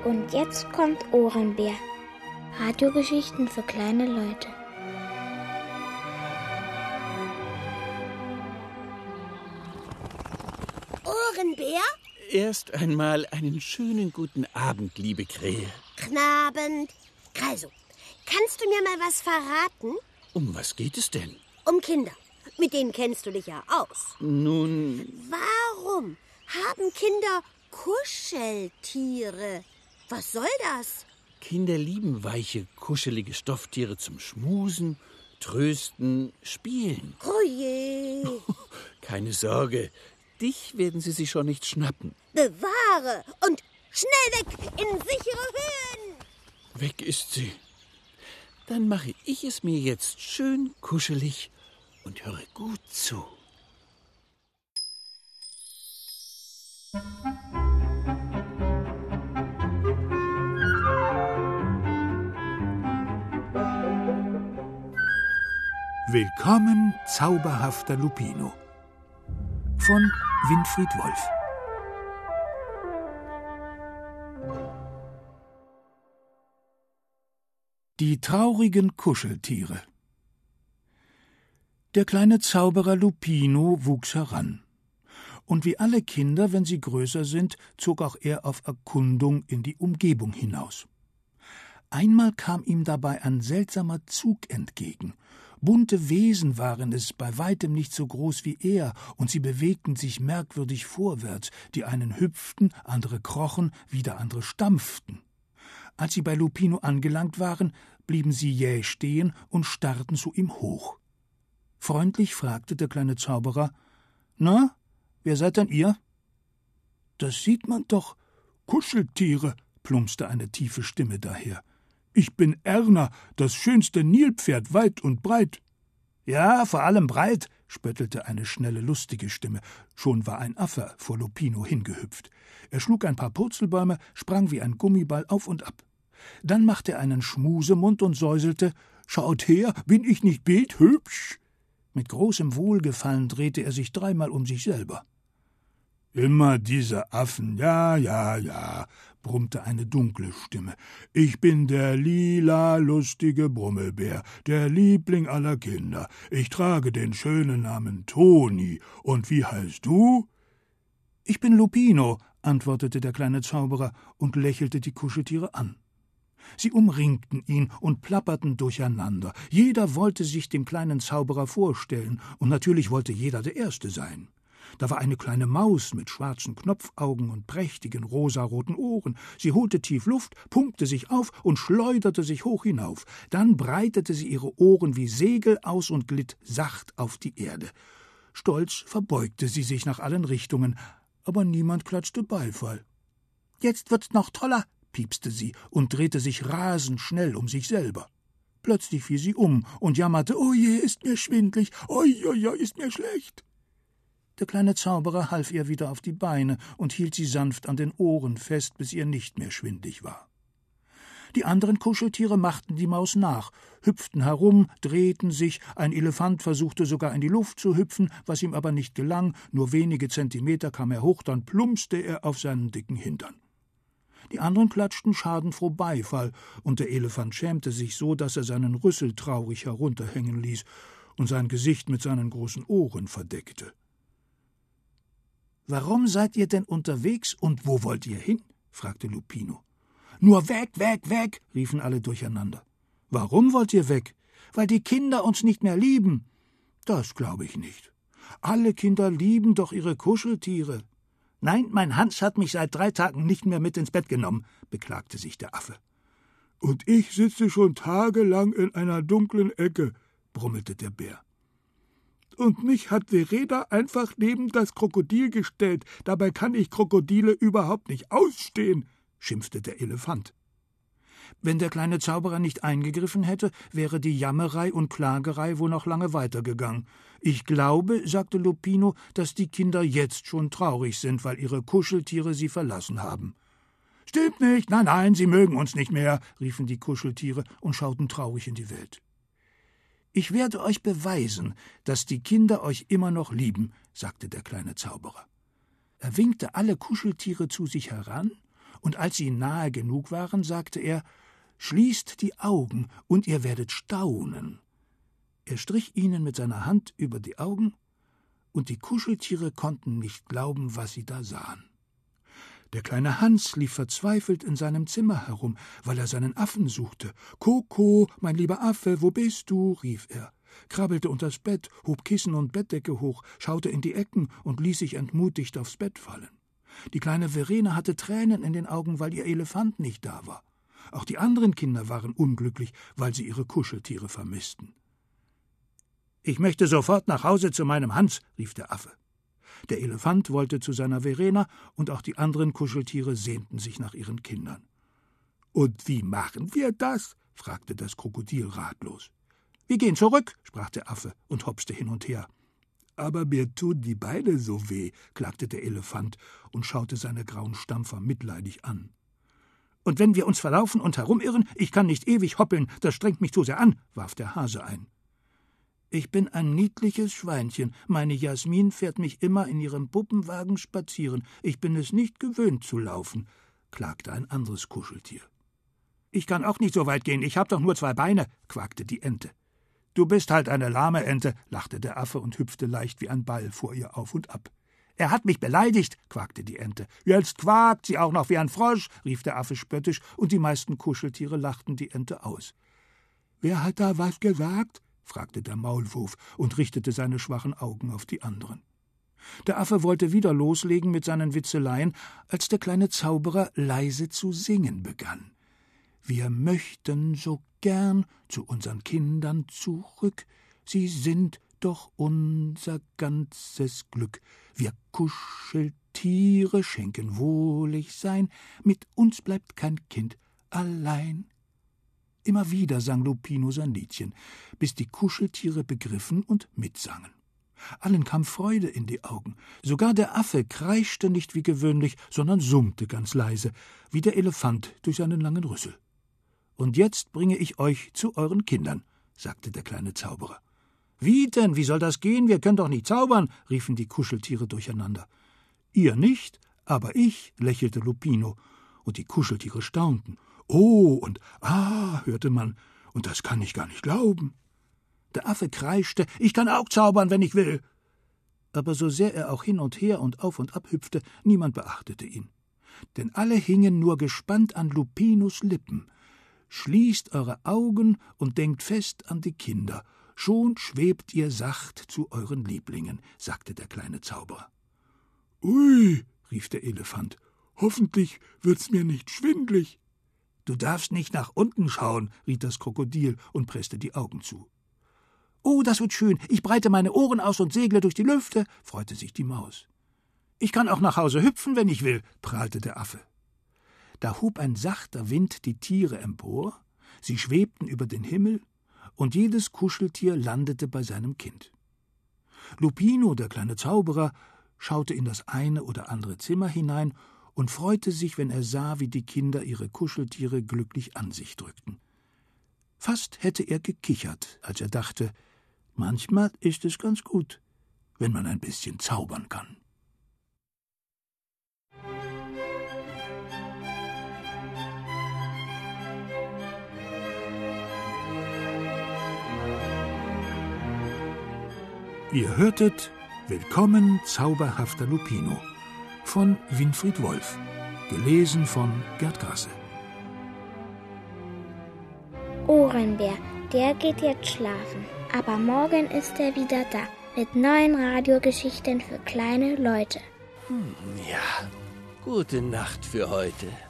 Und jetzt kommt Ohrenbär. Radiogeschichten für kleine Leute. Ohrenbär? Erst einmal einen schönen guten Abend, liebe Krähe. Knabend. Also, kannst du mir mal was verraten? Um was geht es denn? Um Kinder. Mit denen kennst du dich ja aus. Nun... Warum haben Kinder Kuscheltiere? Was soll das? Kinder lieben weiche, kuschelige Stofftiere zum Schmusen, Trösten, Spielen. Oh je. Keine Sorge, dich werden sie sich schon nicht schnappen. Bewahre und schnell weg in sichere Höhen. Weg ist sie. Dann mache ich es mir jetzt schön kuschelig und höre gut zu. Willkommen, zauberhafter Lupino. Von Winfried Wolf. Die traurigen Kuscheltiere. Der kleine Zauberer Lupino wuchs heran. Und wie alle Kinder, wenn sie größer sind, zog auch er auf Erkundung in die Umgebung hinaus. Einmal kam ihm dabei ein seltsamer Zug entgegen. Bunte Wesen waren es, bei weitem nicht so groß wie er, und sie bewegten sich merkwürdig vorwärts, die einen hüpften, andere krochen, wieder andere stampften. Als sie bei Lupino angelangt waren, blieben sie jäh stehen und starrten zu ihm hoch. Freundlich fragte der kleine Zauberer: »Na, wer seid denn ihr?« »Das sieht man doch. Kuscheltiere«, plumpste eine tiefe Stimme daher. »Ich bin Erna, das schönste Nilpferd, weit und breit.« »Ja, vor allem breit«, spöttelte eine schnelle, lustige Stimme. Schon war ein Affe vor Lupino hingehüpft. Er schlug ein paar Purzelbäume, sprang wie ein Gummiball auf und ab. Dann machte er einen Schmusemund und säuselte: »Schaut her, bin ich nicht bildhübsch?« Mit großem Wohlgefallen drehte er sich dreimal um sich selber. »Immer diese Affen, ja«, brummte eine dunkle Stimme. »Ich bin der lila, lustige Brummelbär, der Liebling aller Kinder. Ich trage den schönen Namen Toni. Und wie heißt du?« »Ich bin Lupino«, antwortete der kleine Zauberer und lächelte die Kuscheltiere an. Sie umringten ihn und plapperten durcheinander. Jeder wollte sich dem kleinen Zauberer vorstellen, und natürlich wollte jeder der Erste sein. Da war eine kleine Maus mit schwarzen Knopfaugen und prächtigen rosaroten Ohren. Sie holte tief Luft, pumpte sich auf und schleuderte sich hoch hinauf. Dann breitete sie ihre Ohren wie Segel aus und glitt sacht auf die Erde. Stolz verbeugte sie sich nach allen Richtungen, aber niemand klatschte Beifall. »Jetzt wird's noch toller«, piepste sie und drehte sich rasend schnell um sich selber. Plötzlich fiel sie um und jammerte: »Oh je, ist mir schwindlig, oi, ist mir schlecht.« Der kleine Zauberer half ihr wieder auf die Beine und hielt sie sanft an den Ohren fest, bis ihr nicht mehr schwindlig war. Die anderen Kuscheltiere machten die Maus nach, hüpften herum, drehten sich, ein Elefant versuchte sogar in die Luft zu hüpfen, was ihm aber nicht gelang, nur wenige Zentimeter kam er hoch, dann plumpste er auf seinen dicken Hintern. Die anderen klatschten schadenfroh Beifall, und der Elefant schämte sich so, dass er seinen Rüssel traurig herunterhängen ließ und sein Gesicht mit seinen großen Ohren verdeckte. »Warum seid ihr denn unterwegs und wo wollt ihr hin?« fragte Lupino. »Nur weg, weg, weg«, riefen alle durcheinander. »Warum wollt ihr weg?« »Weil die Kinder uns nicht mehr lieben.« »Das glaube ich nicht. Alle Kinder lieben doch ihre Kuscheltiere.« »Nein, mein Hans hat mich seit 3 Tagen nicht mehr mit ins Bett genommen«, beklagte sich der Affe. »Und ich sitze schon tagelang in einer dunklen Ecke«, brummelte der Bär. »Und mich hat Verena einfach neben das Krokodil gestellt. Dabei kann ich Krokodile überhaupt nicht ausstehen«, schimpfte der Elefant. Wenn der kleine Zauberer nicht eingegriffen hätte, wäre die Jammerei und Klagerei wohl noch lange weitergegangen. »Ich glaube«, sagte Lupino, »dass die Kinder jetzt schon traurig sind, weil ihre Kuscheltiere sie verlassen haben.« »Stimmt nicht, nein, sie mögen uns nicht mehr«, riefen die Kuscheltiere und schauten traurig in die Welt. »Ich werde euch beweisen, dass die Kinder euch immer noch lieben«, sagte der kleine Zauberer. Er winkte alle Kuscheltiere zu sich heran, und als sie nahe genug waren, sagte er: »Schließt die Augen, und ihr werdet staunen.« Er strich ihnen mit seiner Hand über die Augen, und die Kuscheltiere konnten nicht glauben, was sie da sahen. Der kleine Hans lief verzweifelt in seinem Zimmer herum, weil er seinen Affen suchte. »Koko, mein lieber Affe, wo bist du?« rief er, krabbelte unters Bett, hob Kissen und Bettdecke hoch, schaute in die Ecken und ließ sich entmutigt aufs Bett fallen. Die kleine Verena hatte Tränen in den Augen, weil ihr Elefant nicht da war. Auch die anderen Kinder waren unglücklich, weil sie ihre Kuscheltiere vermissten. »Ich möchte sofort nach Hause zu meinem Hans«, rief der Affe. Der Elefant wollte zu seiner Verena, und auch die anderen Kuscheltiere sehnten sich nach ihren Kindern. »Und wie machen wir das?« fragte das Krokodil ratlos. »Wir gehen zurück«, sprach der Affe und hopste hin und her. »Aber mir tun die Beine so weh«, klagte der Elefant und schaute seine grauen Stampfer mitleidig an. »Und wenn wir uns verlaufen und herumirren, ich kann nicht ewig hoppeln, das strengt mich zu sehr an«, warf der Hase ein. »Ich bin ein niedliches Schweinchen. Meine Jasmin fährt mich immer in ihrem Puppenwagen spazieren. Ich bin es nicht gewöhnt zu laufen«, klagte ein anderes Kuscheltier. »Ich kann auch nicht so weit gehen, ich habe doch nur 2 Beine«, quakte die Ente. »Du bist halt eine lahme Ente«, lachte der Affe und hüpfte leicht wie ein Ball vor ihr auf und ab. »Er hat mich beleidigt«, quakte die Ente. »Jetzt quakt sie auch noch wie ein Frosch«, rief der Affe spöttisch, und die meisten Kuscheltiere lachten die Ente aus. »Wer hat da was gesagt?« fragte der Maulwurf und richtete seine schwachen Augen auf die anderen. Der Affe wollte wieder loslegen mit seinen Witzeleien, als der kleine Zauberer leise zu singen begann. »Wir möchten so gern zu unseren Kindern zurück, sie sind doch unser ganzes Glück. Wir Kuscheltiere schenken wohlig sein, mit uns bleibt kein Kind allein.« Immer wieder sang Lupino sein Liedchen, bis die Kuscheltiere begriffen und mitsangen. Allen kam Freude in die Augen. Sogar der Affe kreischte nicht wie gewöhnlich, sondern summte ganz leise, wie der Elefant durch seinen langen Rüssel. »Und jetzt bringe ich euch zu euren Kindern«, sagte der kleine Zauberer. »Wie denn? Wie soll das gehen? Wir können doch nicht zaubern«, riefen die Kuscheltiere durcheinander. »Ihr nicht, aber ich«, lächelte Lupino, und die Kuscheltiere staunten. »Oh und ah«, hörte man, »und das kann ich gar nicht glauben.« Der Affe kreischte, »Ich kann auch zaubern, wenn ich will.« Aber so sehr er auch hin und her und auf und ab hüpfte, niemand beachtete ihn. Denn alle hingen nur gespannt an Lupinos Lippen. »Schließt eure Augen und denkt fest an die Kinder. Schon schwebt ihr sacht zu euren Lieblingen«, sagte der kleine Zauberer. »Ui«, rief der Elefant, »hoffentlich wird's mir nicht schwindlig.« »Du darfst nicht nach unten schauen«, riet das Krokodil und presste die Augen zu. »Oh, das wird schön. Ich breite meine Ohren aus und segle durch die Lüfte«, freute sich die Maus. »Ich kann auch nach Hause hüpfen, wenn ich will«, prahlte der Affe. Da hob ein sachter Wind die Tiere empor, sie schwebten über den Himmel, und jedes Kuscheltier landete bei seinem Kind. Lupino, der kleine Zauberer, schaute in das eine oder andere Zimmer hinein und freute sich, wenn er sah, wie die Kinder ihre Kuscheltiere glücklich an sich drückten. Fast hätte er gekichert, als er dachte, manchmal ist es ganz gut, wenn man ein bisschen zaubern kann. Ihr hörtet »Willkommen, zauberhafter Lupino« von Winfried Wolf, gelesen von Gerd Grasse. Ohrenbär, der geht jetzt schlafen, aber morgen ist er wieder da, mit neuen Radiogeschichten für kleine Leute. Ja, gute Nacht für heute.